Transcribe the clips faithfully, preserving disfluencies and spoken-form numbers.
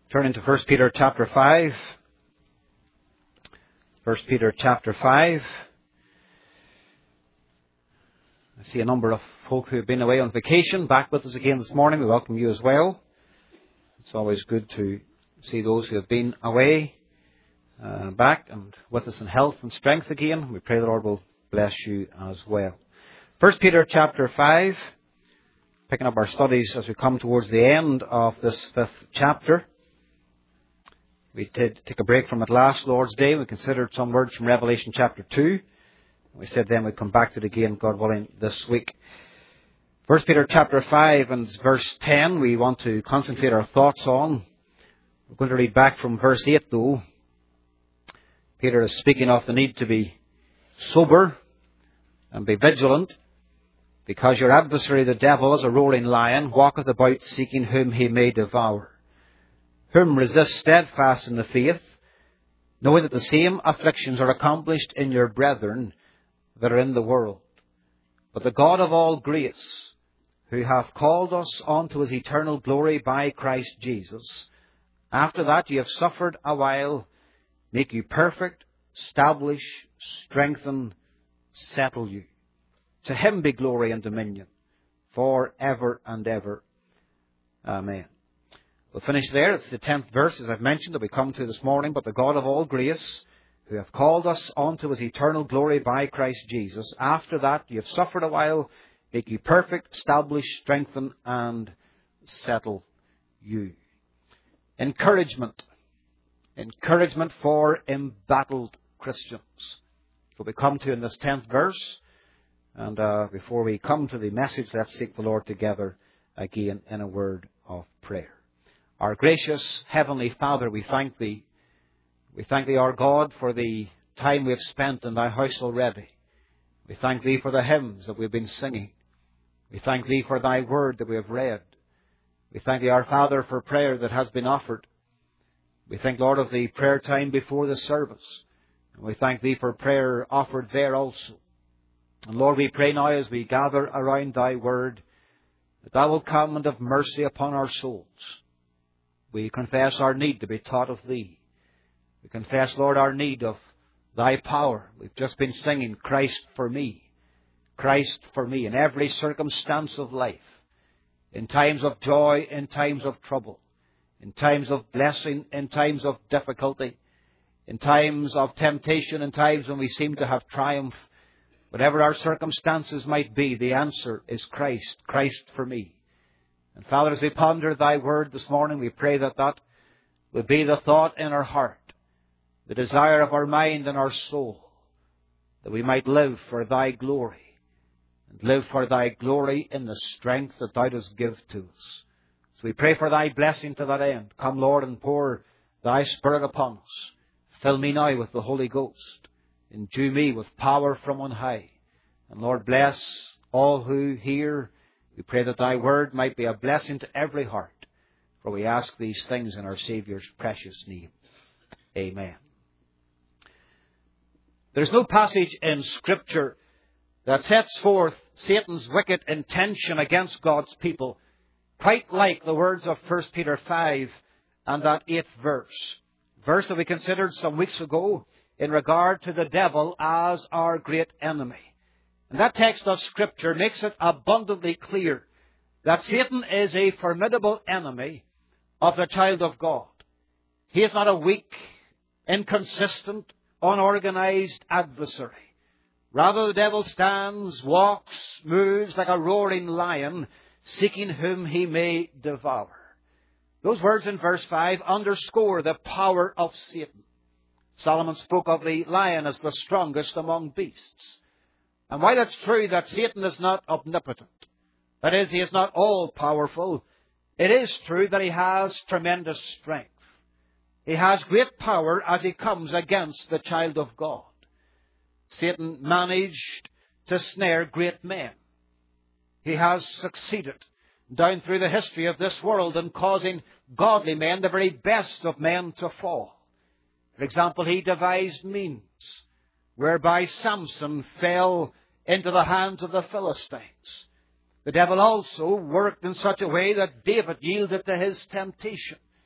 Turning to First Peter chapter five. First Peter chapter five. I see a number of folk who have been away on vacation back with us again this morning. We welcome you as well. It's always good to see those who have been away uh, back and with us in health and strength again. We pray the Lord will bless you as well. First Peter chapter five. Picking up our studies as we come towards the end of this fifth chapter. We did take a break from it last Lord's Day. We considered some words from Revelation chapter two. We said then we'd come back to it again, God willing, this week. First Peter chapter five and verse ten we want to concentrate our thoughts on. We're going to read back from verse eight though. Peter is speaking of the need to be sober and be vigilant, because your adversary the devil, as a roaring lion, walketh about seeking whom he may devour. Whom resist steadfast in the faith, knowing that the same afflictions are accomplished in your brethren that are in the world. But the God of all grace, who hath called us unto his eternal glory by Christ Jesus, after that ye have suffered a while, make you perfect, establish, strengthen, settle you. To him be glory and dominion, for ever and ever. Amen. We'll finish there. It's the tenth verse, as I've mentioned, that we come to this morning. But the God of all grace, who hath called us unto his eternal glory by Christ Jesus, after that ye have suffered a while, make you perfect, establish, strengthen, and settle you. Encouragement. Encouragement for embattled Christians. So we come to in this tenth verse. And uh, before we come to the message, let's seek the Lord together again in a word of prayer. Our gracious Heavenly Father, we thank Thee. We thank Thee, our God, for the time we have spent in Thy house already. We thank Thee for the hymns that we have been singing. We thank Thee for Thy word that we have read. We thank Thee, our Father, for prayer that has been offered. We thank, Lord, of the prayer time before the service. And we thank Thee for prayer offered there also. And Lord, we pray now as we gather around Thy word, that Thou wilt come and have mercy upon our souls. We confess our need to be taught of Thee. We confess, Lord, our need of Thy power. We've just been singing, Christ for me. Christ for me in every circumstance of life. In times of joy, in times of trouble. In times of blessing, in times of difficulty. In times of temptation, in times when we seem to have triumph. Whatever our circumstances might be, the answer is Christ. Christ for me. And Father, as we ponder Thy word this morning, we pray that that will be the thought in our heart, the desire of our mind and our soul, that we might live for Thy glory, and live for Thy glory in the strength that Thou dost give to us. So we pray for Thy blessing to that end. Come, Lord, and pour Thy Spirit upon us. Fill me now with the Holy Ghost. Endue me with power from on high. And Lord, bless all who hear. We pray that Thy word might be a blessing to every heart. For we ask these things in our Saviour's precious name. Amen. There's no passage in Scripture that sets forth Satan's wicked intention against God's people quite like the words of First Peter five and that eighth verse. Verse that we considered some weeks ago in regard to the devil as our great enemy. And that text of Scripture makes it abundantly clear that Satan is a formidable enemy of the child of God. He is not a weak, inconsistent, unorganized adversary. Rather, the devil stands, walks, moves like a roaring lion, seeking whom he may devour. Those words in verse five underscore the power of Satan. Solomon spoke of the lion as the strongest among beasts. And while it's true that Satan is not omnipotent, that is, he is not all-powerful, it is true that he has tremendous strength. He has great power as he comes against the child of God. Satan managed to snare great men. He has succeeded down through the history of this world in causing godly men, the very best of men, to fall. For example, he devised means whereby Samson fell into the hands of the Philistines. The devil also worked in such a way that David yielded to his temptation.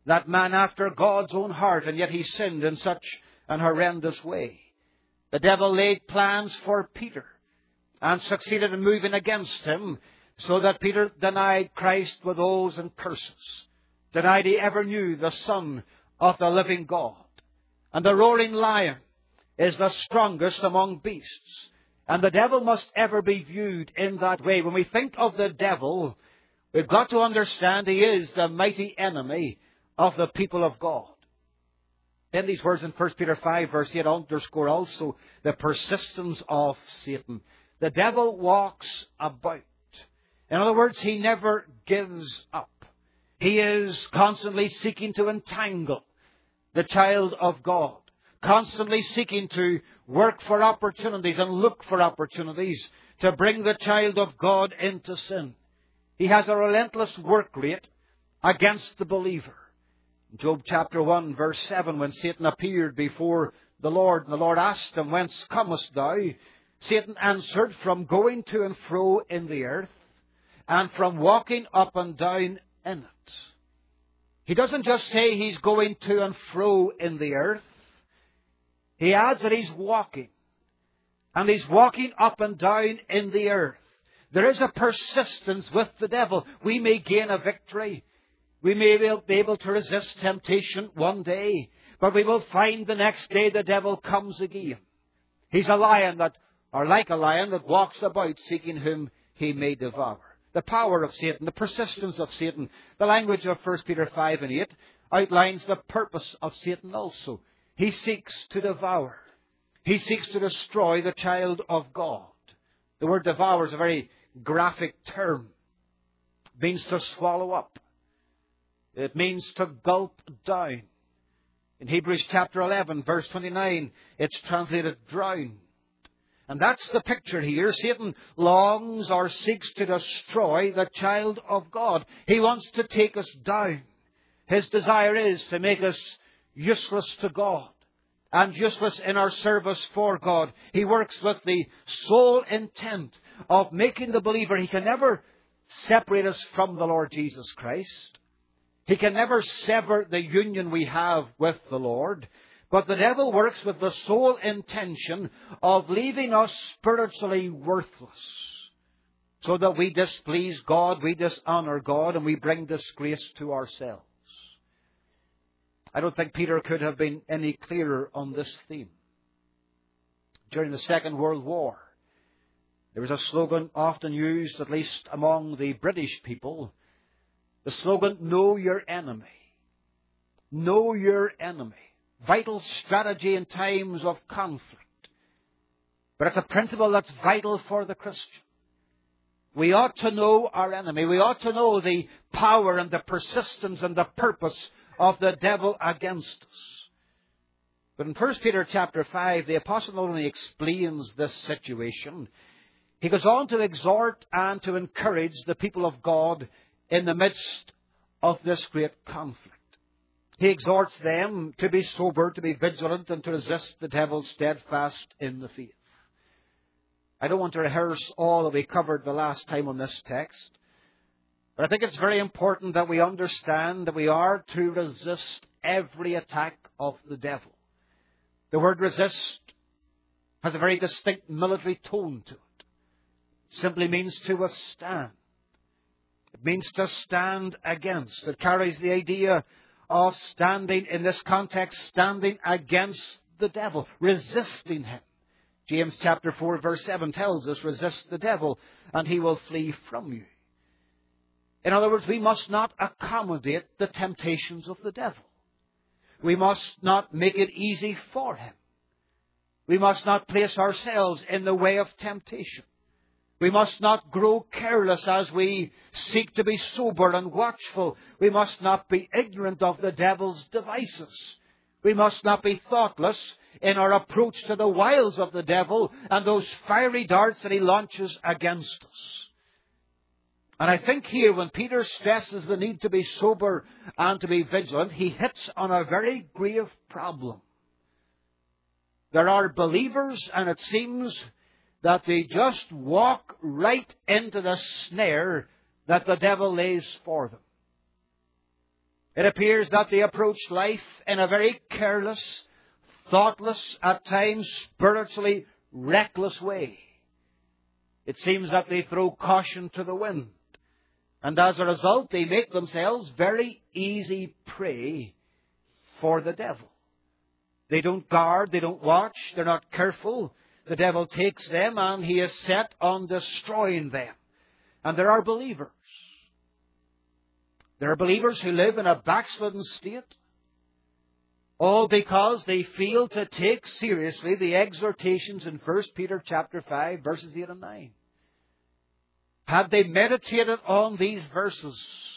That man after God's own heart, and yet he sinned in such an horrendous way. The devil laid plans for Peter and succeeded in moving against him, so that Peter denied Christ with oaths and curses, denied he ever knew the Son of the living God. And the roaring lion is the strongest among beasts. And the devil must ever be viewed in that way. When we think of the devil, we've got to understand he is the mighty enemy of the people of God. In these words in First Peter five, verse eight, underscore also the persistence of Satan. The devil walks about. In other words, he never gives up. He is constantly seeking to entangle the child of God, constantly seeking to work for opportunities and look for opportunities to bring the child of God into sin. He has a relentless work rate against the believer. In Job chapter one, verse seven, when Satan appeared before the Lord, and the Lord asked him, "Whence comest thou?" Satan answered, "From going to and fro in the earth, and from walking up and down in it." He doesn't just say he's going to and fro in the earth. He adds that he's walking. And he's walking up and down in the earth. There is a persistence with the devil. We may gain a victory. We may be able to resist temptation one day. But we will find the next day the devil comes again. He's a lion that, or like a lion that walks about seeking whom he may devour. The power of Satan, the persistence of Satan, the language of First Peter five and eight outlines the purpose of Satan also. He seeks to devour. He seeks to destroy the child of God. The word devour is a very graphic term. It means to swallow up. It means to gulp down. In Hebrews chapter eleven, verse twenty-nine, it's translated drown. And that's the picture here. Satan longs or seeks to destroy the child of God. He wants to take us down. His desire is to make us useless to God and useless in our service for God. He works with the sole intent of making the believer. He can never separate us from the Lord Jesus Christ. He can never sever the union we have with the Lord. But the devil works with the sole intention of leaving us spiritually worthless, so that we displease God, we dishonor God, and we bring disgrace to ourselves. I don't think Peter could have been any clearer on this theme. During the Second World War, there was a slogan often used, at least among the British people, the slogan, "Know your enemy." Know your enemy. Vital strategy in times of conflict. But it's a principle that's vital for the Christian. We ought to know our enemy. We ought to know the power and the persistence and the purpose of the devil against us. But in First Peter chapter five, the apostle not only explains this situation, he goes on to exhort and to encourage the people of God in the midst of this great conflict. He exhorts them to be sober, to be vigilant, and to resist the devil steadfast in the faith. I don't want to rehearse all that we covered the last time on this text, but I think it's very important that we understand that we are to resist every attack of the devil. The word resist has a very distinct military tone to it. It simply means to withstand. It means to stand against. It carries the idea of standing, in this context, standing against the devil, resisting him. James chapter four verse seven tells us, resist the devil and he will flee from you. In other words, we must not accommodate the temptations of the devil. We must not make it easy for him. We must not place ourselves in the way of temptation. We must not grow careless as we seek to be sober and watchful. We must not be ignorant of the devil's devices. We must not be thoughtless in our approach to the wiles of the devil and those fiery darts that he launches against us. And I think here when Peter stresses the need to be sober and to be vigilant, he hits on a very grave problem. There are believers, and it seems that they just walk right into the snare that the devil lays for them. It appears that they approach life in a very careless, thoughtless, at times spiritually reckless way. It seems that they throw caution to the wind. And as a result, they make themselves very easy prey for the devil. They don't guard, they don't watch, they're not careful. The devil takes them and he is set on destroying them. And there are believers. There are believers who live in a backslidden state, all because they fail to take seriously the exhortations in First Peter chapter five, verses eight and nine. Had they meditated on these verses,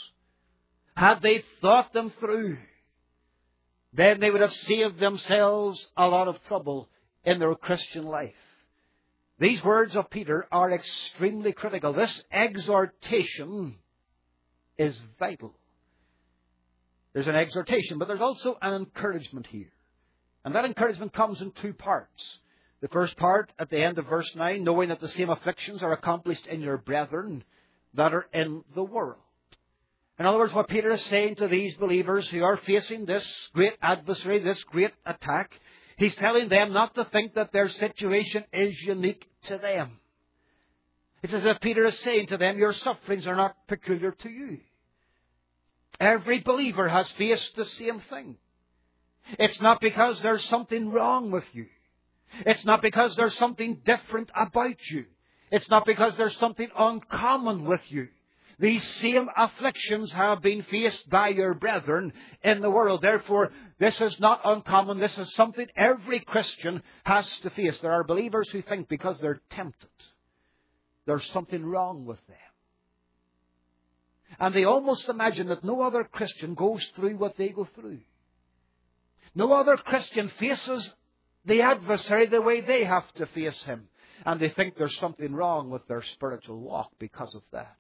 had they thought them through, then they would have saved themselves a lot of trouble in their Christian life. These words of Peter are extremely critical. This exhortation is vital. There's an exhortation, but there's also an encouragement here. And that encouragement comes in two parts. The first part, at the end of verse nine, knowing that the same afflictions are accomplished in your brethren that are in the world. In other words, what Peter is saying to these believers who are facing this great adversary, this great attack, he's telling them not to think that their situation is unique to them. It's as if Peter is saying to them, your sufferings are not peculiar to you. Every believer has faced the same thing. It's not because there's something wrong with you. It's not because there's something different about you. It's not because there's something uncommon with you. These same afflictions have been faced by your brethren in the world. Therefore, this is not uncommon. This is something every Christian has to face. There are believers who think because they're tempted, there's something wrong with them. And they almost imagine that no other Christian goes through what they go through. No other Christian faces the adversary the way they have to face him. And they think there's something wrong with their spiritual walk because of that.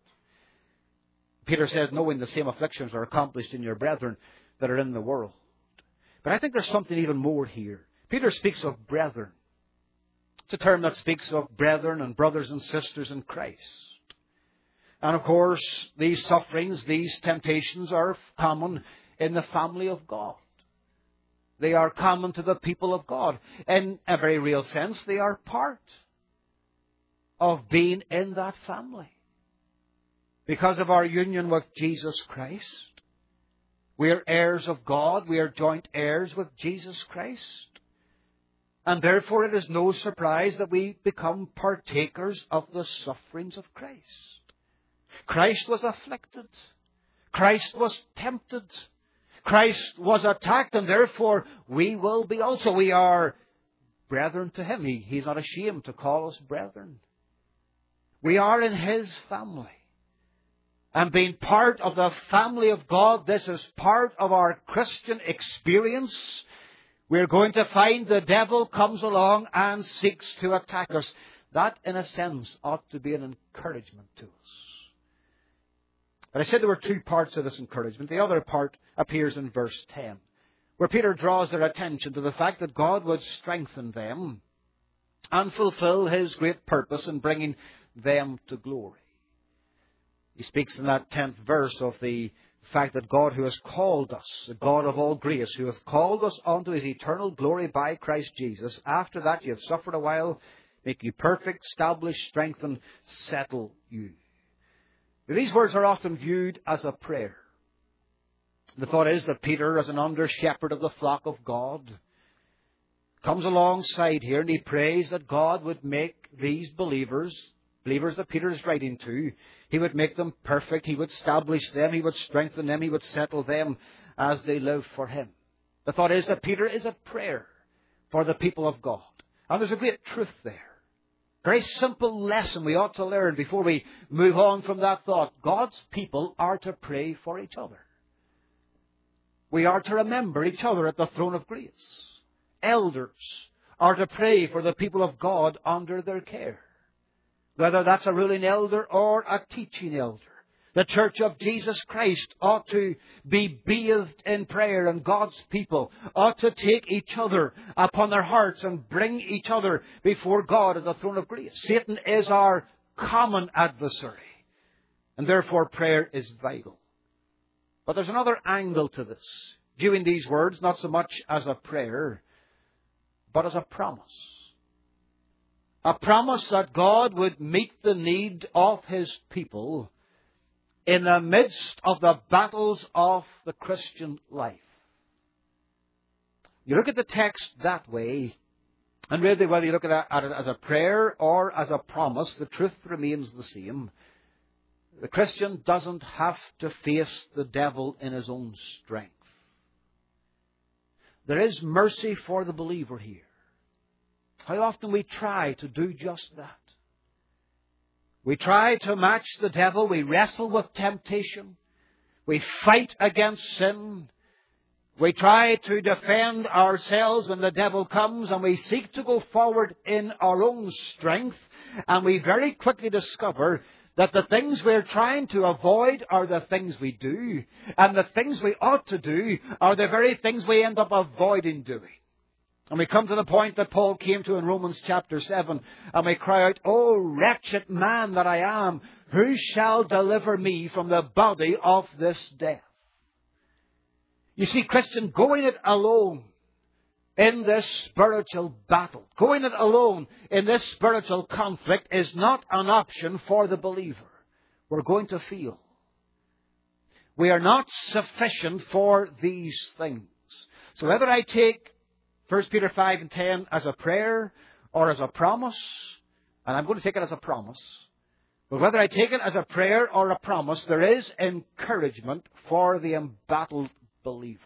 Peter said, knowing the same afflictions are accomplished in your brethren that are in the world. But I think there's something even more here. Peter speaks of brethren. It's a term that speaks of brethren and brothers and sisters in Christ. And of course, these sufferings, these temptations are common in the family of God. They are common to the people of God. In a very real sense, they are part of being in that family. Because of our union with Jesus Christ, we are heirs of God. We are joint heirs with Jesus Christ. And therefore it is no surprise that we become partakers of the sufferings of Christ. Christ was afflicted. Christ was tempted. Christ was attacked, and therefore we will be also. We are brethren to Him. He, he's not ashamed to call us brethren. We are in His family. And being part of the family of God, this is part of our Christian experience. We're going to find the devil comes along and seeks to attack us. That, in a sense, ought to be an encouragement to us. But I said there were two parts of this encouragement. The other part appears in verse ten, where Peter draws their attention to the fact that God would strengthen them and fulfill His great purpose in bringing them to glory. He speaks in that tenth verse of the fact that God who has called us, the God of all grace, who hath called us unto His eternal glory by Christ Jesus, after that you have suffered a while, make you perfect, establish, strengthen, settle you. These words are often viewed as a prayer. The thought is that Peter, as an under-shepherd of the flock of God, comes alongside here and he prays that God would make these believers, believers that Peter is writing to, He would make them perfect, He would establish them, He would strengthen them, He would settle them as they live for Him. The thought is that Peter is a prayer for the people of God. And there's a great truth there. Very simple lesson we ought to learn before we move on from that thought. God's people are to pray for each other. We are to remember each other at the throne of grace. Elders are to pray for the people of God under their care. Whether that's a ruling elder or a teaching elder. The Church of Jesus Christ ought to be bathed in prayer, and God's people ought to take each other upon their hearts and bring each other before God at the throne of grace. Satan is our common adversary, and therefore prayer is vital. But there's another angle to this. Viewing these words not so much as a prayer, but as a promise. A promise that God would meet the need of His people in the midst of the battles of the Christian life. You look at the text that way, and really whether you look at it as a prayer or as a promise, the truth remains the same. The Christian doesn't have to face the devil in his own strength. There is mercy for the believer here. How often we try to do just that. We try to match the devil. We wrestle with temptation. We fight against sin. We try to defend ourselves when the devil comes, and we seek to go forward in our own strength. And we very quickly discover that the things we're trying to avoid are the things we do. And the things we ought to do are the very things we end up avoiding doing. And we come to the point that Paul came to in Romans chapter seven. And we cry out, "Oh, wretched man that I am, who shall deliver me from the body of this death?" You see, Christian, going it alone in this spiritual battle, going it alone in this spiritual conflict is not an option for the believer. We're going to feel. We are not sufficient for these things. So whether I take First Peter five and ten as a prayer or as a promise, and I'm going to take it as a promise, but whether I take it as a prayer or a promise, there is encouragement for the embattled believer.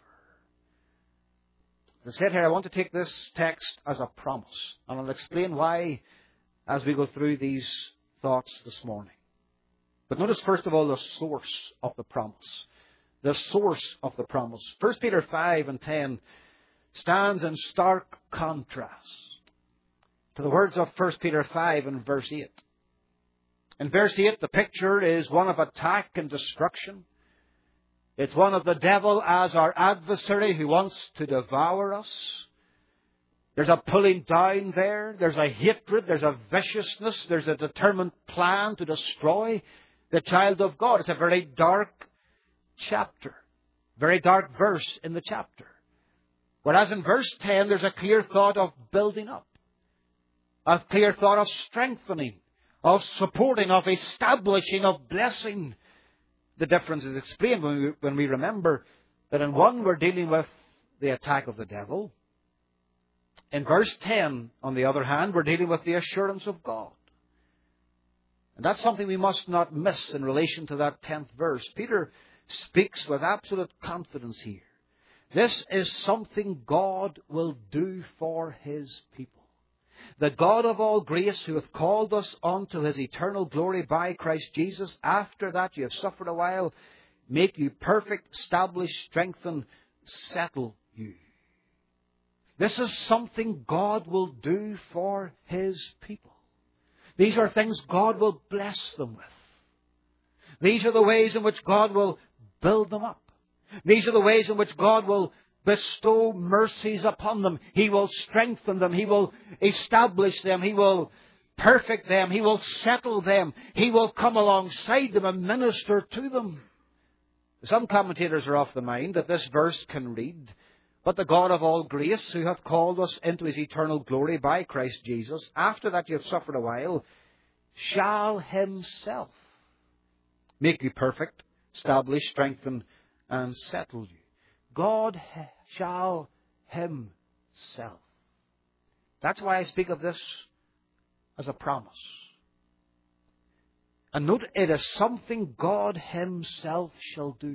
As I said here, I want to take this text as a promise. And I'll explain why as we go through these thoughts this morning. But notice first of all the source of the promise. The source of the promise. First Peter five and ten stands in stark contrast to the words of First Peter five and verse eight. In verse eight, the picture is one of attack and destruction. It's one of the devil as our adversary who wants to devour us. There's a pulling down there. There's a hatred. There's a viciousness. There's a determined plan to destroy the child of God. It's a very dark chapter. Very dark verse in the chapter. Whereas in verse ten, there's a clear thought of building up. A clear thought of strengthening. Of supporting. Of establishing. Of blessing. The difference is explained when we, when we remember that in one we're dealing with the attack of the devil. In verse ten, on the other hand, we're dealing with the assurance of God. And that's something we must not miss in relation to that tenth verse. Peter speaks with absolute confidence here. This is something God will do for His people. The God of all grace, who hath called us unto His eternal glory by Christ Jesus, after that you have suffered a while, make you perfect, establish, strengthen, settle you. This is something God will do for His people. These are things God will bless them with. These are the ways in which God will build them up. These are the ways in which God will bestow mercies upon them. He will strengthen them. He will establish them. He will perfect them. He will settle them. He will come alongside them and minister to them. Some commentators are of the mind that this verse can read, "But the God of all grace, who hath called us into His eternal glory by Christ Jesus, after that you have suffered a while, shall Himself make you perfect, establish, strengthen, and settle you." God shall Himself. That's why I speak of this as a promise. And note, it is something God Himself shall do.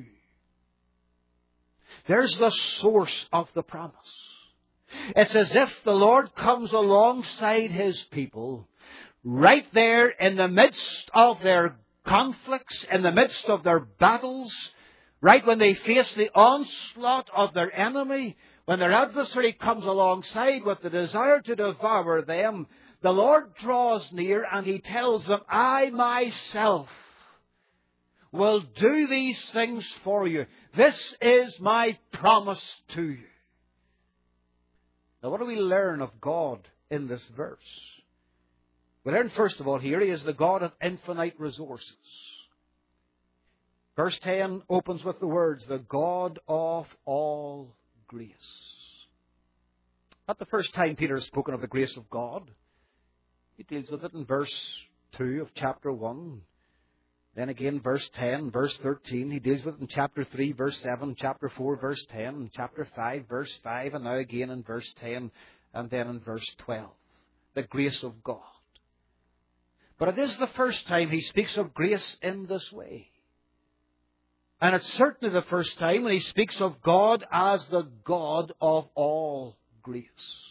There's the source of the promise. It's as if the Lord comes alongside His people right there in the midst of their conflicts, in the midst of their battles, right when they face the onslaught of their enemy, when their adversary comes alongside with the desire to devour them, the Lord draws near and He tells them, "I myself will do these things for you. This is my promise to you." Now, what do we learn of God in this verse? We learn, first of all, here He is the God of infinite resources. Verse ten opens with the words, the God of all grace. Not the first time Peter has spoken of the grace of God. He deals with it in verse two of chapter one. Then again, verse ten, verse thirteen. He deals with it in chapter three, verse seven, chapter four, verse ten, chapter five, verse five, and now again in verse ten, and then in verse twelve. The grace of God. But it is the first time he speaks of grace in this way. And it's certainly the first time when he speaks of God as the God of all grace.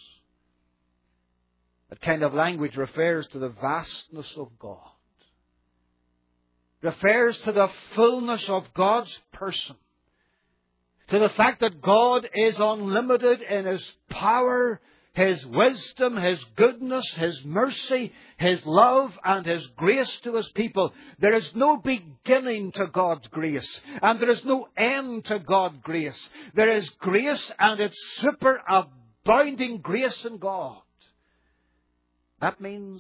That kind of language refers to the vastness of God. Refers to the fullness of God's person. To the fact that God is unlimited in His power, His wisdom, His goodness, His mercy, His love, and His grace to His people. There is no beginning to God's grace, and there is no end to God's grace. There is grace, and it's superabounding grace in God. That means,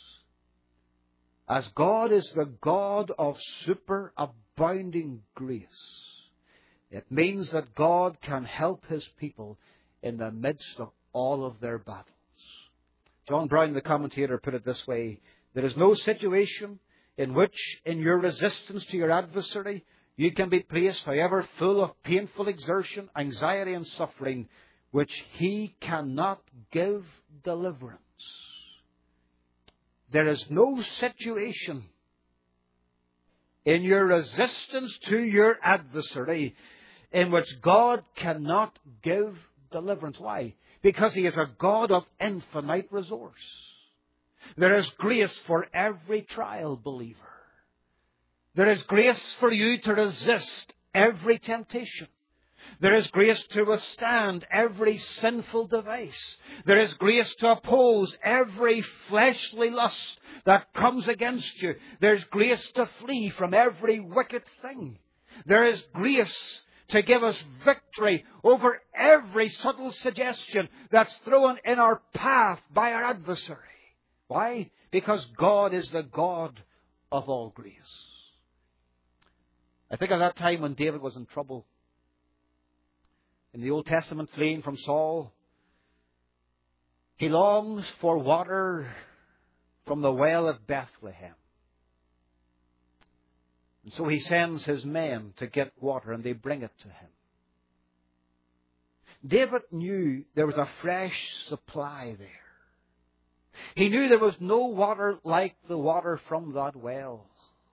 as God is the God of superabounding grace, it means that God can help His people in the midst of all of their battles. John Brown, the commentator, put it this way: there is no situation in which, in your resistance to your adversary, you can be placed, however full of painful exertion, anxiety, and suffering, which He cannot give deliverance. There is no situation in your resistance to your adversary in which God cannot give deliverance. Why? Because He is a God of infinite resource. There is grace for every trial, believer. There is grace for you to resist every temptation. There is grace to withstand every sinful device. There is grace to oppose every fleshly lust that comes against you. There's grace to flee from every wicked thing. There is grace to give us victory over every subtle suggestion that's thrown in our path by our adversary. Why? Because God is the God of all grace. I think of that time when David was in trouble. In the Old Testament, fleeing from Saul, he longs for water from the well at Bethlehem. And so he sends his men to get water, and they bring it to him. David knew there was a fresh supply there. He knew there was no water like the water from that well.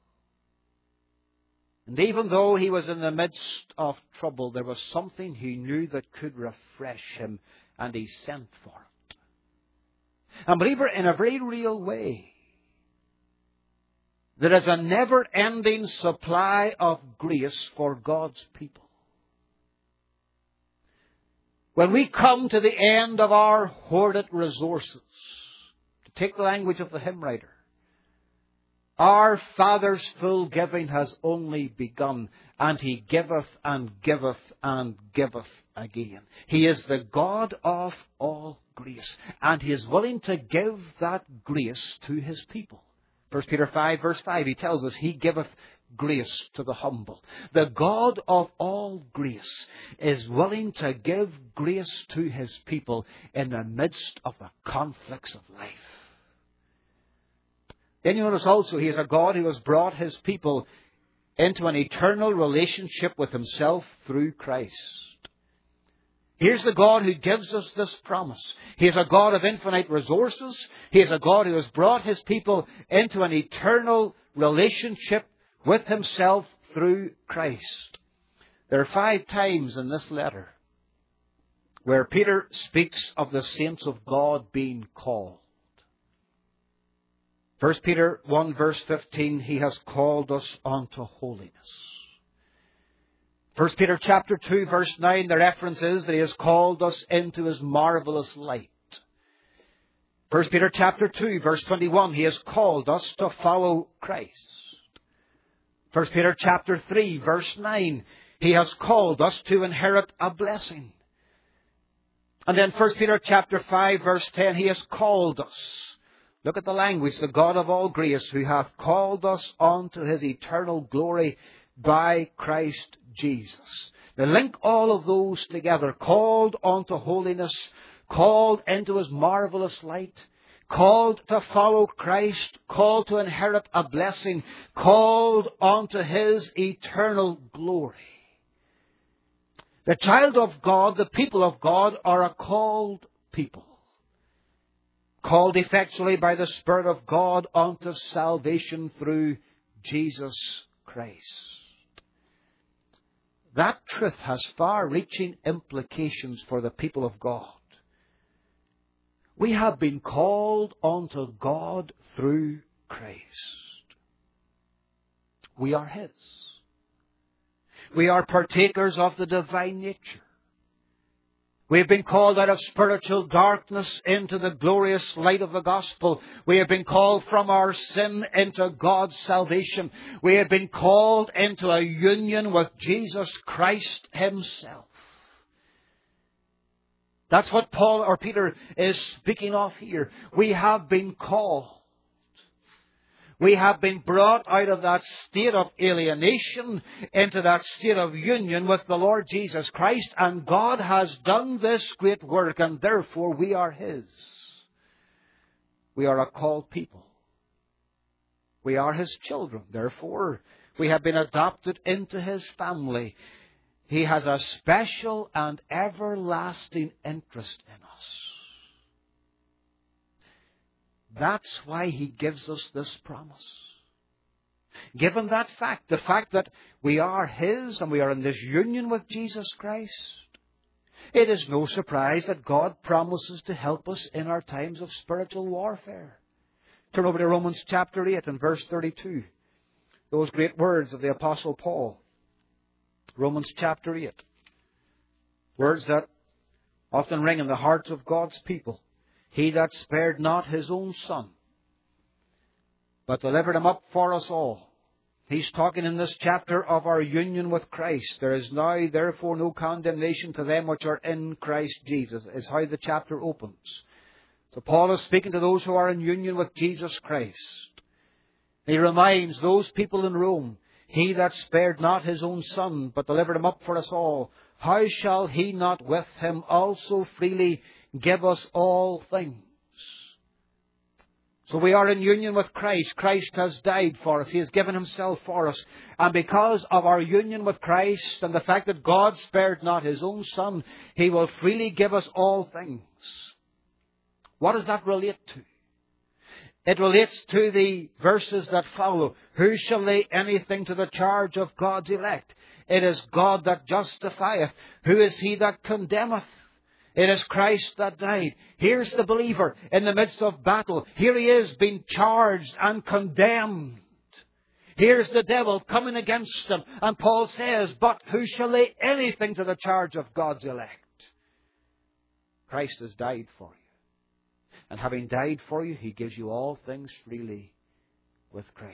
And even though he was in the midst of trouble, there was something he knew that could refresh him, and he sent for it. And believer, in a very real way, there is a never-ending supply of grace for God's people. When we come to the end of our hoarded resources, to take the language of the hymn writer, our Father's full giving has only begun, and He giveth and giveth and giveth again. He is the God of all grace, and He is willing to give that grace to His people. First Peter five, verse five, he tells us He giveth grace to the humble. The God of all grace is willing to give grace to His people in the midst of the conflicts of life. Then you notice also He is a God who has brought His people into an eternal relationship with Himself through Christ. Here's the God who gives us this promise. He is a God of infinite resources. He is a God who has brought His people into an eternal relationship with Himself through Christ. There are five times in this letter where Peter speaks of the saints of God being called. First Peter one, verse fifteen, He has called us unto holiness. First Peter chapter two, verse nine, the reference is that He has called us into His marvelous light. First Peter chapter two, verse twenty-one, He has called us to follow Christ. First Peter chapter three, verse nine, He has called us to inherit a blessing. And then First Peter chapter five, verse ten, He has called us. Look at the language, the God of all grace, who hath called us unto His eternal glory by Christ Jesus. Now link all of those together. Called unto holiness, called into His marvelous light, called to follow Christ, called to inherit a blessing, called unto His eternal glory. The child of God, the people of God, are a called people. Called effectually by the Spirit of God unto salvation through Jesus Christ. That truth has far-reaching implications for the people of God. We have been called unto God through Christ. We are His. We are partakers of the divine nature. We have been called out of spiritual darkness into the glorious light of the gospel. We have been called from our sin into God's salvation. We have been called into a union with Jesus Christ Himself. That's what Paul or Peter is speaking of here. We have been called. We have been brought out of that state of alienation into that state of union with the Lord Jesus Christ. And God has done this great work, and therefore we are His. We are a called people. We are His children. Therefore, we have been adopted into His family. He has a special and everlasting interest in us. That's why He gives us this promise. Given that fact, the fact that we are His and we are in this union with Jesus Christ, it is no surprise that God promises to help us in our times of spiritual warfare. Turn over to Romans chapter eight and verse thirty-two. Those great words of the Apostle Paul. Romans chapter eight. Words that often ring in the hearts of God's people. He that spared not His own Son, but delivered Him up for us all. He's talking in this chapter of our union with Christ. There is now, therefore, no condemnation to them which are in Christ Jesus, is how the chapter opens. So Paul is speaking to those who are in union with Jesus Christ. He reminds those people in Rome, He that spared not His own Son, but delivered Him up for us all, how shall He not with Him also freely give us all things? So we are in union with Christ. Christ has died for us. He has given Himself for us. And because of our union with Christ and the fact that God spared not His own Son, He will freely give us all things. What does that relate to? It relates to the verses that follow. Who shall lay anything to the charge of God's elect? It is God that justifieth. Who is he that condemneth? It is Christ that died. Here's the believer in the midst of battle. Here he is being charged and condemned. Here's the devil coming against him. And Paul says, but who shall lay anything to the charge of God's elect? Christ has died for you. And having died for you, He gives you all things freely with Christ.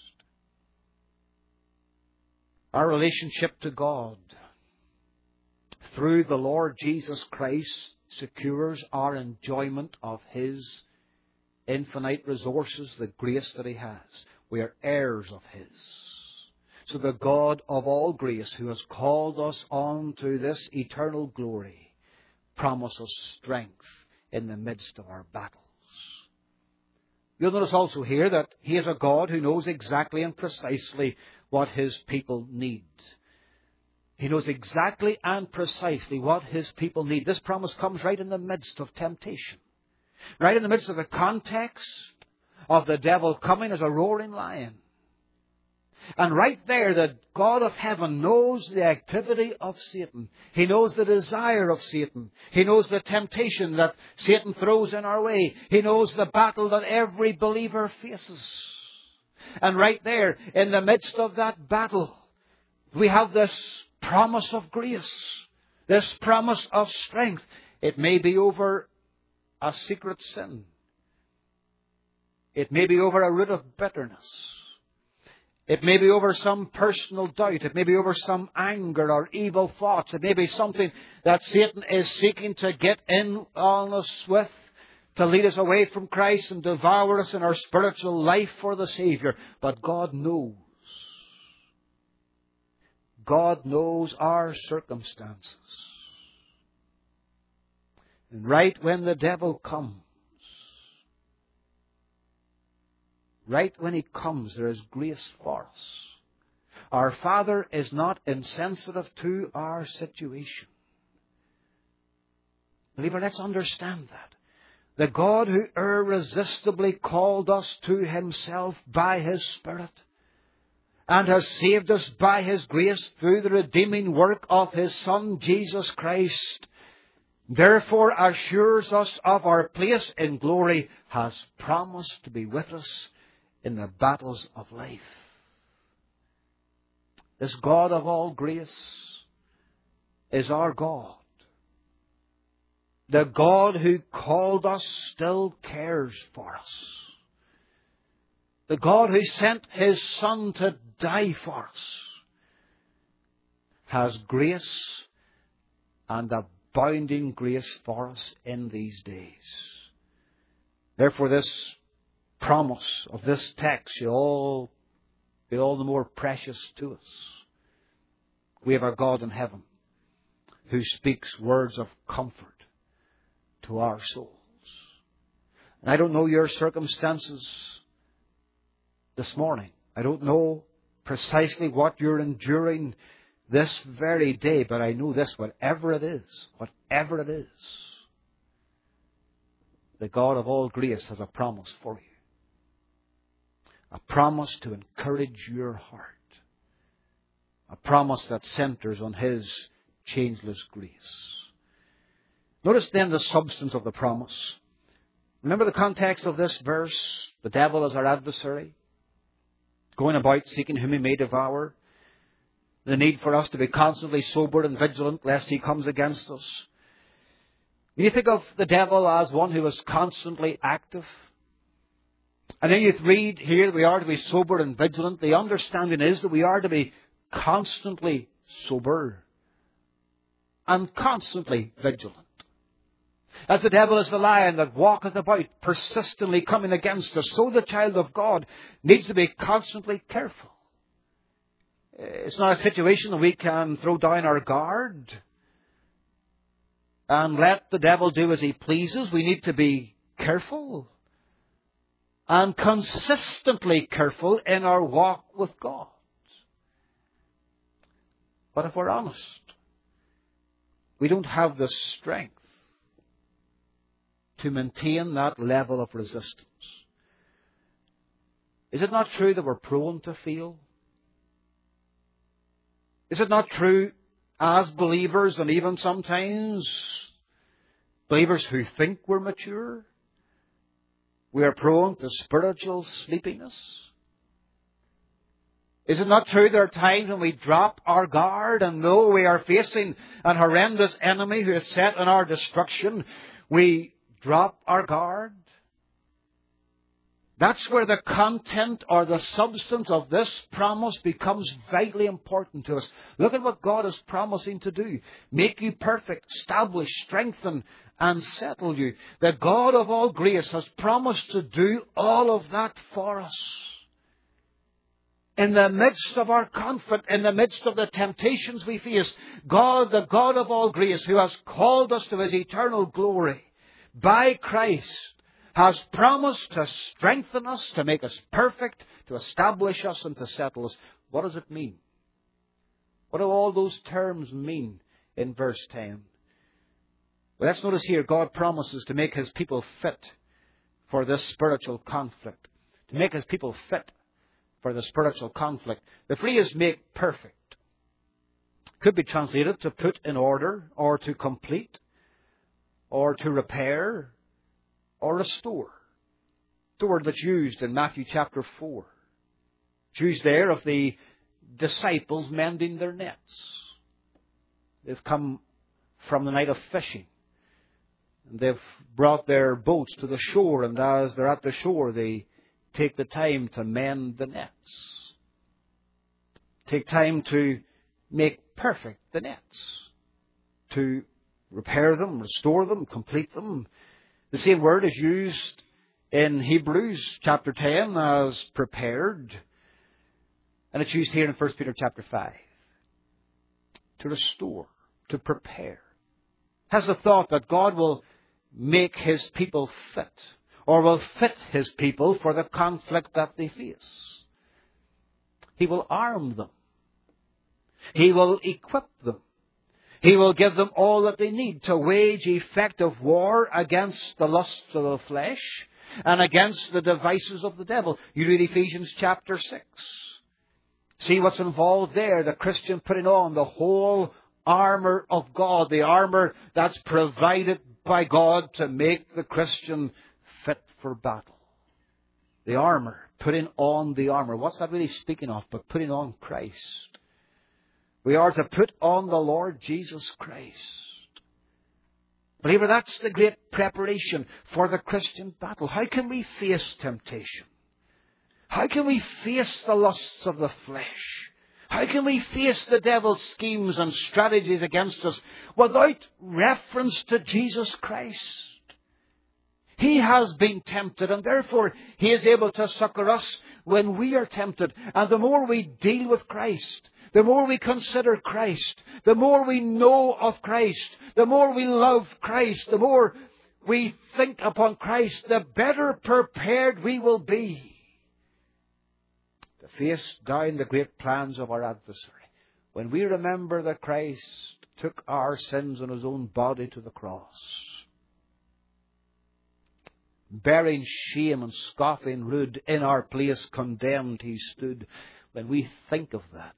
Our relationship to God through the Lord Jesus Christ secures our enjoyment of His infinite resources, the grace that He has. We are heirs of His. So the God of all grace, who has called us on to this eternal glory, promises strength in the midst of our battles. You'll notice also here that He is a God who knows exactly and precisely what His people need. He knows exactly and precisely what His people need. This promise comes right in the midst of temptation. Right in the midst of the context of the devil coming as a roaring lion. And right there, the God of heaven knows the activity of Satan. He knows the desire of Satan. He knows the temptation that Satan throws in our way. He knows the battle that every believer faces. And right there, in the midst of that battle, we have this promise of grace. This promise of strength. It may be over a secret sin. It may be over a root of bitterness. It may be over some personal doubt. It may be over some anger or evil thoughts. It may be something that Satan is seeking to get in on us with, to lead us away from Christ and devour us in our spiritual life for the Savior. But God knows. God knows our circumstances. And right when the devil comes, right when he comes, there is grace for us. Our Father is not insensitive to our situation. Believer, let's understand that. The God who irresistibly called us to Himself by His Spirit and has saved us by His grace through the redeeming work of His Son, Jesus Christ, therefore assures us of our place in glory, has promised to be with us in the battles of life. This God of all grace is our God. The God who called us still cares for us. The God who sent His Son to die for us has grace and abounding grace for us in these days. Therefore, this promise of this text should all be all the more precious to us. We have a God in heaven who speaks words of comfort to our souls. And I don't know your circumstances this morning. I don't know precisely what you're enduring this very day, but I know this, whatever it is, whatever it is, the God of all grace has a promise for you. A promise to encourage your heart. A promise that centers on His changeless grace. Notice then the substance of the promise. Remember the context of this verse? The devil is our adversary, going about seeking whom he may devour. The need for us to be constantly sober and vigilant lest he comes against us. When you think of the devil as one who is constantly active, and then you read here that we are to be sober and vigilant, the understanding is that we are to be constantly sober and constantly vigilant. As the devil is the lion that walketh about, persistently coming against us, so the child of God needs to be constantly careful. It's not a situation that we can throw down our guard and let the devil do as he pleases. We need to be careful and consistently careful in our walk with God. But if we're honest, we don't have the strength to maintain that level of resistance. Is it not true that we're prone to fail? Is it not true as believers, and even sometimes believers who think we're mature, we are prone to spiritual sleepiness? Is it not true there are times when we drop our guard and know we are facing an horrendous enemy who is set on our destruction, we drop our guard? That's where the content or the substance of this promise becomes vitally important to us. Look at what God is promising to do. Make you perfect, establish, strengthen, and settle you. The God of all grace has promised to do all of that for us. In the midst of our conflict, in the midst of the temptations we face, God, the God of all grace, who has called us to His eternal glory by Christ, has promised to strengthen us, to make us perfect, to establish us, and to settle us. What does it mean? What do all those terms mean in verse ten? Well, let's notice here, God promises to make His people fit for this spiritual conflict. To make His people fit for the spiritual conflict. The phrase make perfect could be translated to put in order, or to complete, or to repair, or restore. The word that's used in Matthew chapter four. It's used there of the disciples mending their nets. They've come from the night of fishing. And they've brought their boats to the shore, and as they're at the shore, they take the time to mend the nets. Take time to make perfect the nets. To repair them, restore them, complete them. The same word is used in Hebrews chapter ten as prepared. And it's used here in First Peter chapter five. to restore, to prepare. Has the thought that God will make His people fit, or will fit His people for the conflict that they face. He will arm them. He will equip them. He will give them all that they need to wage effective war against the lusts of the flesh and against the devices of the devil. You read Ephesians chapter six. See what's involved there. The Christian putting on the whole armour of God. The armour that's provided by God to make the Christian fit for battle. The armour. Putting on the armour. What's that really speaking of? But putting on Christ. We are to put on the Lord Jesus Christ. Believer, that's the great preparation for the Christian battle. How can we face temptation? How can we face the lusts of the flesh? How can we face the devil's schemes and strategies against us without reference to Jesus Christ? He has been tempted, and therefore He is able to succor us when we are tempted. And the more we deal with Christ, the more we consider Christ, the more we know of Christ, the more we love Christ, the more we think upon Christ, the better prepared we will be to face down the great plans of our adversary. When we remember that Christ took our sins on His own body to the cross, bearing shame and scoffing rude, in our place condemned He stood. When we think of that,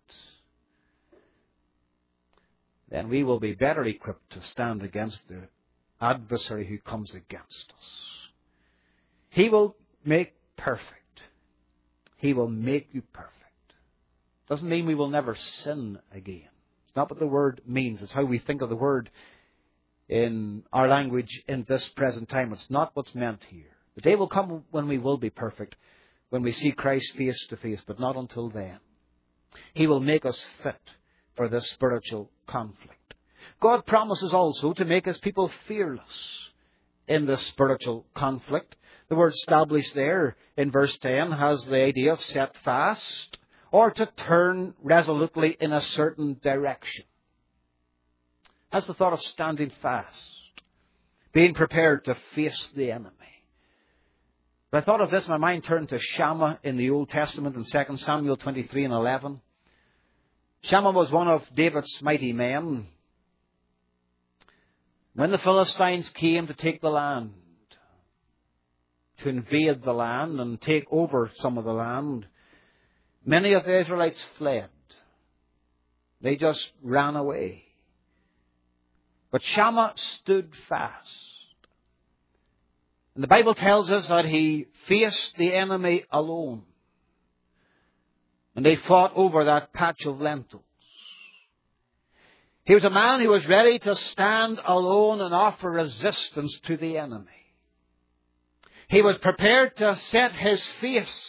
then we will be better equipped to stand against the adversary who comes against us. He will make perfect. He will make you perfect. Doesn't mean we will never sin again. It's not what the word means. It's how we think of the word in our language in this present time. It's not what's meant here. The day will come when we will be perfect, when we see Christ face to face, but not until then. He will make us fit for this spiritual conflict. God promises also to make His people fearless in this spiritual conflict. The word established there in verse ten has the idea of set fast, or to turn resolutely in a certain direction. Has the thought of standing fast, being prepared to face the enemy. But I thought of this, my mind turned to Shammah in the Old Testament in Second Samuel twenty-three and eleven. Shammah was one of David's mighty men. When the Philistines came to take the land, to invade the land and take over some of the land, many of the Israelites fled. They just ran away. But Shammah stood fast. And the Bible tells us that he faced the enemy alone. And they fought over that patch of lentils. He was a man who was ready to stand alone and offer resistance to the enemy. He was prepared to set his face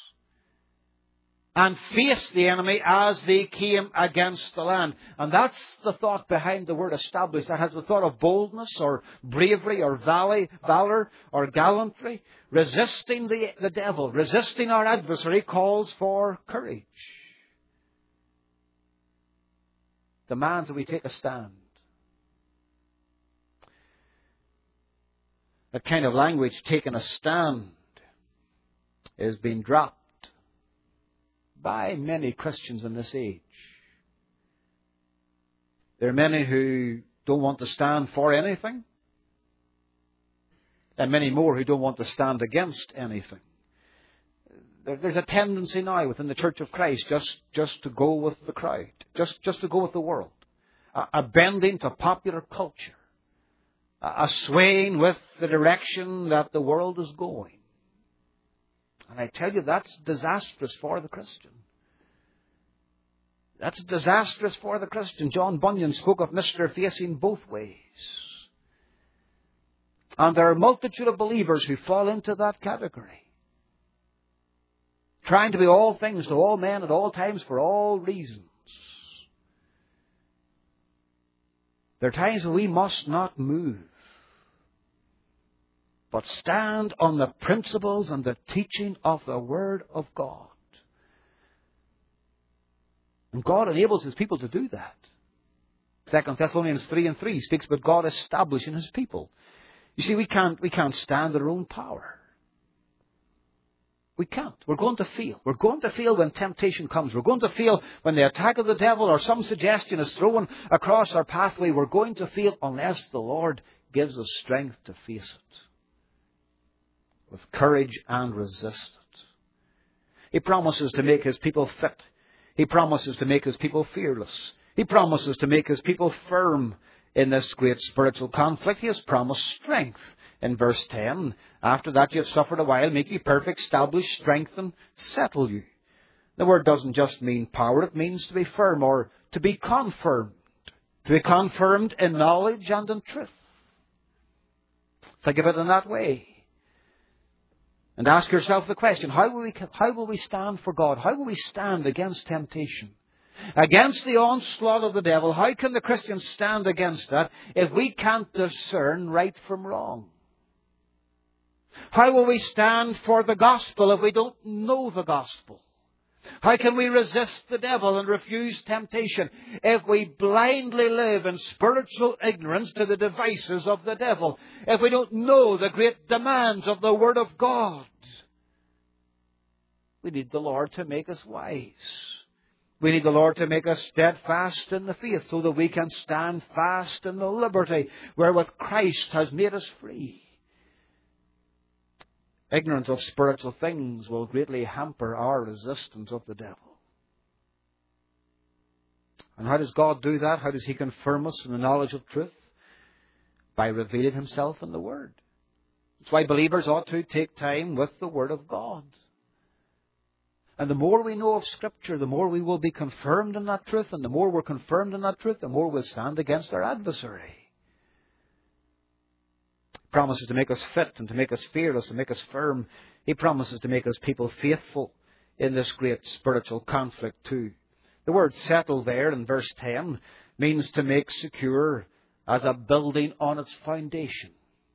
and face the enemy as they came against the land. And that's the thought behind the word established. That has the thought of boldness or bravery or valor or gallantry. Resisting the, the devil, resisting our adversary calls for courage. Demands that we take a stand. That kind of language, taking a stand, is being dropped by many Christians in this age. There are many who don't want to stand for anything, and many more who don't want to stand against anything. There, there's a tendency now within the Church of Christ just, just to go with the crowd, just, just to go with the world, a, a bending to popular culture, a, a swaying with the direction that the world is going. And I tell you, that's disastrous for the Christian. That's disastrous for the Christian. John Bunyan spoke of Mister facing both ways. And there are a multitude of believers who fall into that category. Trying to be all things to all men at all times for all reasons. There are times when we must not move, but stand on the principles and the teaching of the Word of God. And God enables His people to do that. Second Thessalonians three and three speaks about God establishing His people. You see, we can't, we can't stand our own power. We can't. We're going to fail. We're going to fail when temptation comes. We're going to fail when the attack of the devil or some suggestion is thrown across our pathway. We're going to fail unless the Lord gives us strength to face it with courage and resist it. He promises to make His people fit. He promises to make His people fearless. He promises to make His people firm in this great spiritual conflict. He has promised strength. In verse ten, after that you have suffered a while, make you perfect, establish, strengthen, settle you. The word doesn't just mean power, it means to be firm or to be confirmed. To be confirmed in knowledge and in truth. Think of it in that way. And ask yourself the question, how will we, how will we stand for God? How will we stand against temptation? Against the onslaught of the devil, how can the Christian stand against that if we can't discern right from wrong? How will we stand for the gospel if we don't know the gospel? How can we resist the devil and refuse temptation if we blindly live in spiritual ignorance to the devices of the devil? If we don't know the great demands of the Word of God? We need the Lord to make us wise. We need the Lord to make us steadfast in the faith so that we can stand fast in the liberty wherewith Christ has made us free. Ignorance of spiritual things will greatly hamper our resistance of the devil. And how does God do that? How does He confirm us in the knowledge of truth? By revealing Himself in the Word. That's why believers ought to take time with the Word of God. And the more we know of Scripture, the more we will be confirmed in that truth. And the more we're confirmed in that truth, the more we'll stand against our adversary. He promises to make us fit and to make us fearless and make us firm. He promises to make us people faithful in this great spiritual conflict too. The word settle there in verse ten means to make secure as a building on its foundation.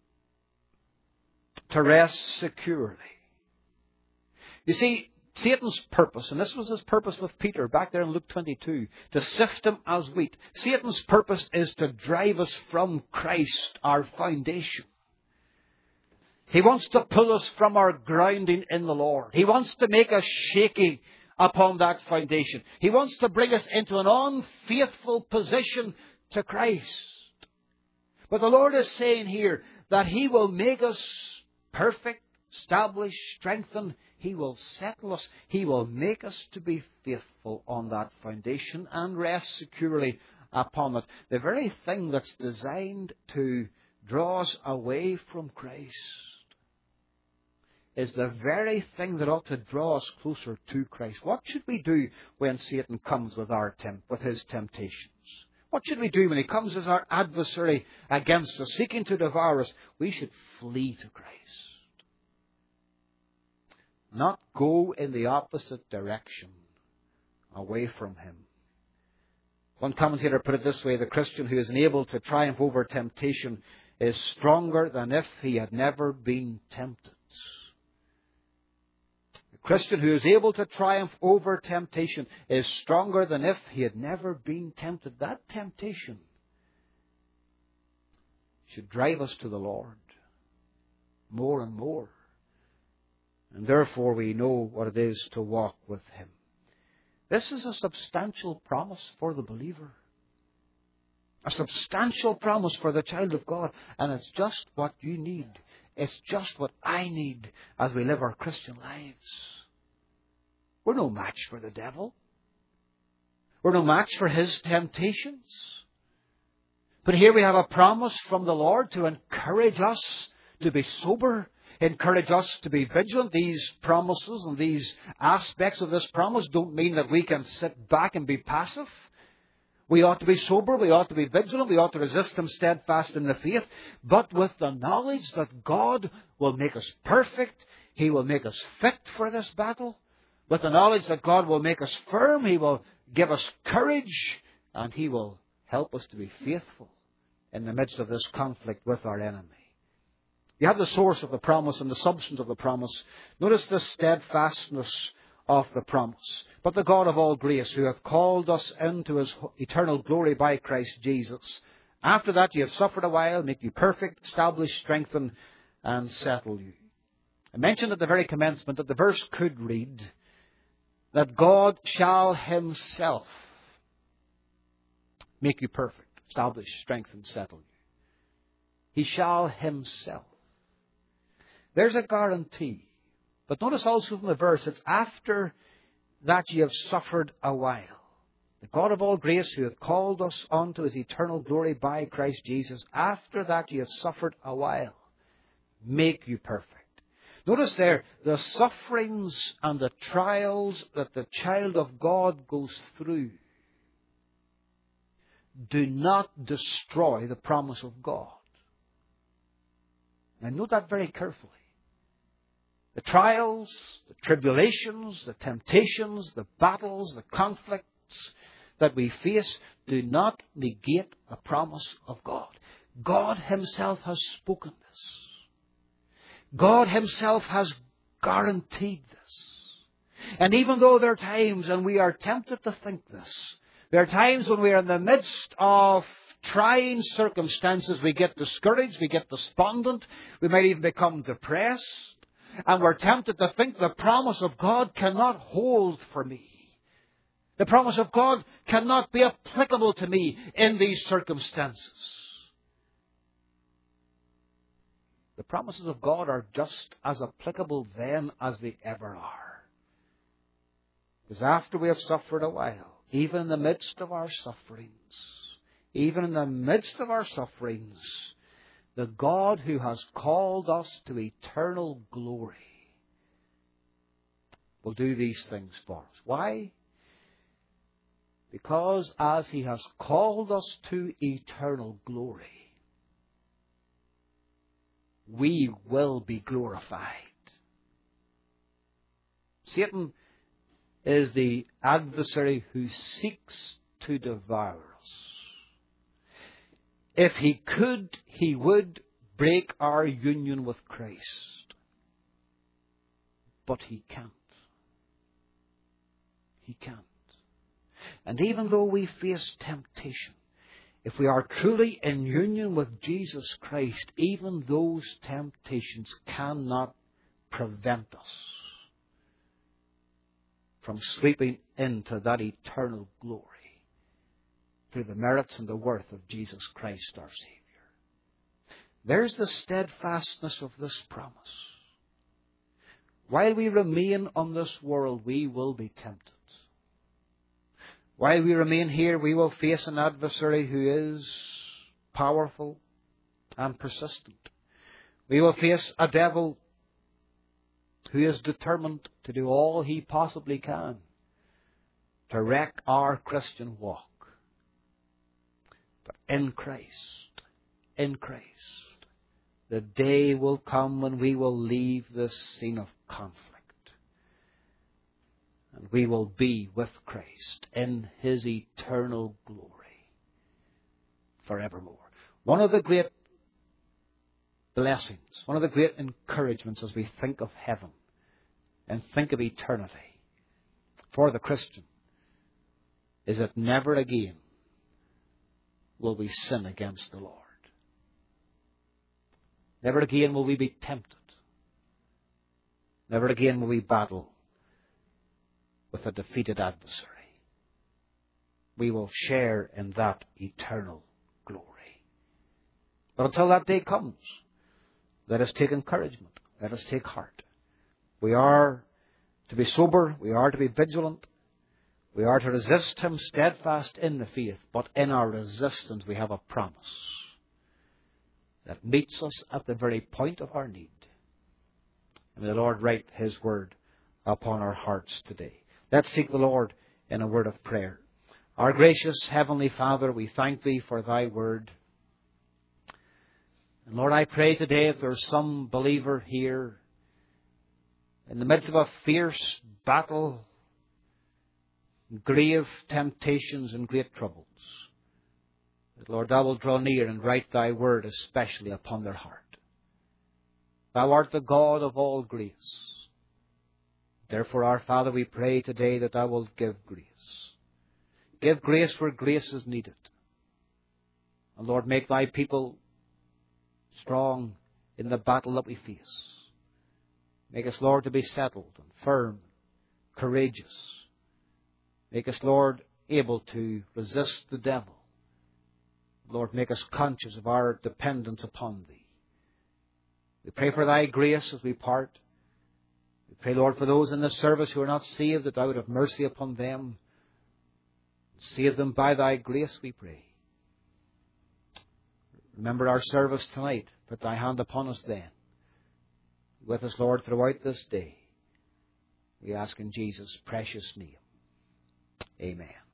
To rest securely. You see, Satan's purpose, and this was his purpose with Peter back there in Luke twenty-two, to sift him as wheat. Satan's purpose is to drive us from Christ, our foundation. He wants to pull us from our grounding in the Lord. He wants to make us shaky upon that foundation. He wants to bring us into an unfaithful position to Christ. But the Lord is saying here that He will make us perfect, establish, strengthen. He will settle us. He will make us to be faithful on that foundation and rest securely upon it. The very thing that's designed to draw us away from Christ is the very thing that ought to draw us closer to Christ. What should we do when Satan comes with our temp- with his temptations? What should we do when he comes as our adversary against us, seeking to devour us? We should flee to Christ. Not go in the opposite direction, away from Him. One commentator put it this way: the Christian who is enabled to triumph over temptation is stronger than if he had never been tempted. The Christian who is able to triumph over temptation is stronger than if he had never been tempted. That temptation should drive us to the Lord more and more. And therefore we know what it is to walk with Him. This is a substantial promise for the believer. A substantial promise for the child of God. And it's just what you need. It's just what I need as we live our Christian lives. We're no match for the devil. We're no match for his temptations. But here we have a promise from the Lord to encourage us to be sober, encourage us to be vigilant. These promises and these aspects of this promise don't mean that we can sit back and be passive. We ought to be sober, we ought to be vigilant, we ought to resist them steadfast in the faith, but with the knowledge that God will make us perfect, He will make us fit for this battle. With the knowledge that God will make us firm, He will give us courage, and He will help us to be faithful in the midst of this conflict with our enemy. You have the source of the promise and the substance of the promise. Notice the steadfastness of the promise, but the God of all grace, who hath called us into his eternal glory by Christ Jesus. After that ye have suffered a while, make you perfect, establish, strengthen, and settle you. I mentioned at the very commencement that the verse could read that God shall himself make you perfect, establish, strengthen, settle you. He shall himself. There's a guarantee. But notice also from the verse, it's after that ye have suffered a while. The God of all grace, who hath called us unto his eternal glory by Christ Jesus, after that ye have suffered a while, make you perfect. Notice there, the sufferings and the trials that the child of God goes through do not destroy the promise of God. Now note that very carefully. The trials, the tribulations, the temptations, the battles, the conflicts that we face do not negate the promise of God. God himself has spoken this. God himself has guaranteed this. And even though there are times, and we are tempted to think this, there are times when we are in the midst of trying circumstances, we get discouraged, we get despondent, we might even become depressed, and we're tempted to think the promise of God cannot hold for me. The promise of God cannot be applicable to me in these circumstances. The promises of God are just as applicable then as they ever are. Because after we have suffered a while, even in the midst of our sufferings, even in the midst of our sufferings, the God who has called us to eternal glory will do these things for us. Why? Because as he has called us to eternal glory, we will be glorified. Satan is the adversary who seeks to devour us. If he could, he would break our union with Christ. But he can't. He can't. And even though we face temptation, if we are truly in union with Jesus Christ, even those temptations cannot prevent us from sweeping into that eternal glory through the merits and the worth of Jesus Christ our Savior. There's the steadfastness of this promise. While we remain on this world, we will be tempted. While we remain here, we will face an adversary who is powerful and persistent. We will face a devil who is determined to do all he possibly can to wreck our Christian walk. But in Christ, in Christ, the day will come when we will leave this scene of conflict. And we will be with Christ in his eternal glory forevermore. One of the great blessings, one of the great encouragements as we think of heaven and think of eternity for the Christian is that never again will we sin against the Lord. Never again will we be tempted. Never again will we battle with a defeated adversary. We will share in that eternal glory. But until that day comes, let us take encouragement. Let us take heart. We are to be sober. We are to be vigilant. We are to resist him steadfast in the faith. But in our resistance we have a promise that meets us at the very point of our need. And may the Lord write his word upon our hearts today. Let's seek the Lord in a word of prayer. Our gracious Heavenly Father, we thank thee for thy word. And Lord, I pray today if there's some believer here in the midst of a fierce battle, grave temptations and great troubles, that Lord, thou wilt draw near and write thy word especially upon their heart. Thou art the God of all grace. Therefore, our Father, we pray today that thou wilt give grace. Give grace where grace is needed. And Lord, make thy people strong in the battle that we face. Make us, Lord, to be settled and firm, courageous. Make us, Lord, able to resist the devil. Lord, make us conscious of our dependence upon Thee. We pray for Thy grace as we part. We pray, Lord, for those in this service who are not saved, that Thou would have mercy upon them. Save them by Thy grace, we pray. Remember our service tonight. Put Thy hand upon us then. With us, Lord, throughout this day. We ask in Jesus' precious name. Amen.